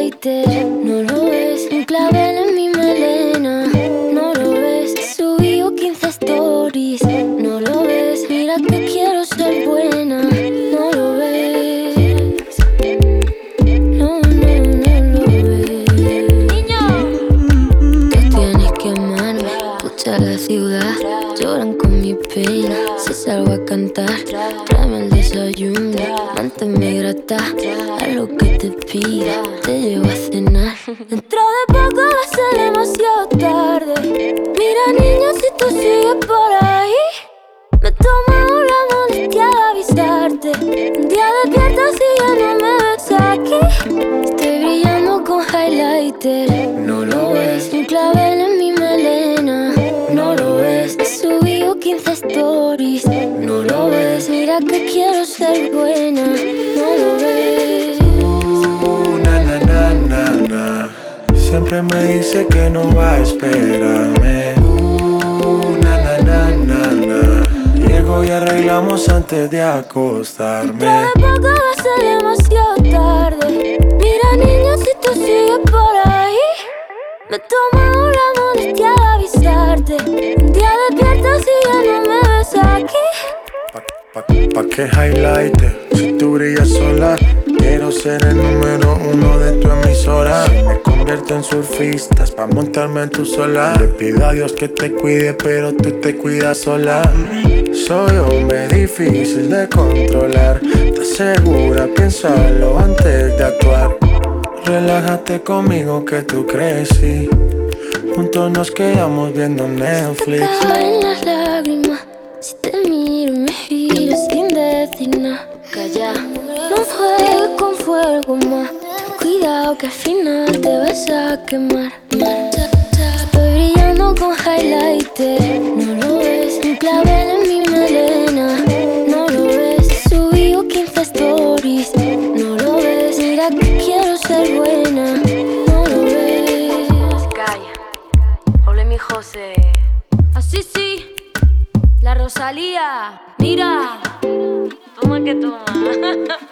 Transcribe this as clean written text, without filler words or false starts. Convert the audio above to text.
highlighter. No lo ves, un clavel en mi melena. No lo ves, subí 15 stories. No lo ves, mira que quiero ser buena. No lo ves, no lo ves. Niño, tú tienes que amarme. Escucha la ciudad, lloran con mi pena. Si salgo a cantar, tráeme el desayuno. Manténme grata, a lo que te pida, te llevo a cenar. Dentro de poco va a ser demasiado tarde. Mira niño, si tú sigues por ahí, me tomo la molestia de avisarte. Un día despiertas y ya no me ves aquí. Estoy brillando con highlighter. No lo ves, un clavel en mi melena. No lo ves, subí 15 stories. No lo ves, mira que quiero ser buena. No lo ves. Na na na na na. Siempre me dice que no va a esperarme. Na na na na na. Llego y arreglamos antes de acostarme. Dentro de poco va a ser demasiado tarde. Mira niño, si tú sigues por ahí, me tomo la molestia de avisarte. Un día despiertas y ya no me ves aquí. ¿Pa qué highlighter? Si tú brillas sola, quiero ser el número 1 de tu emisora. Me convierto en surfistas pa' montarme en tu sola. Le pido a Dios que te cuide, pero tú te cuidas sola. Soy hombre difícil de controlar. ¿Estás segura? Piénsalo antes de actuar. Relájate conmigo que tú crecí. Juntos nos quedamos viendo Netflix. Se me caen las lágrimas si te miro y me giro sin decir nada. Calla, no juegues con fuego más. Cuidado que al final te vas a quemar. Estoy brillando con highlighter. No lo ves, un clavel en mi melena. No lo ves, subí 15 stories. No lo ves, mira que quiero ser buena. No lo ves. Calla, ole mi José. Así sí, la Rosalía. Mira, Toma que toma.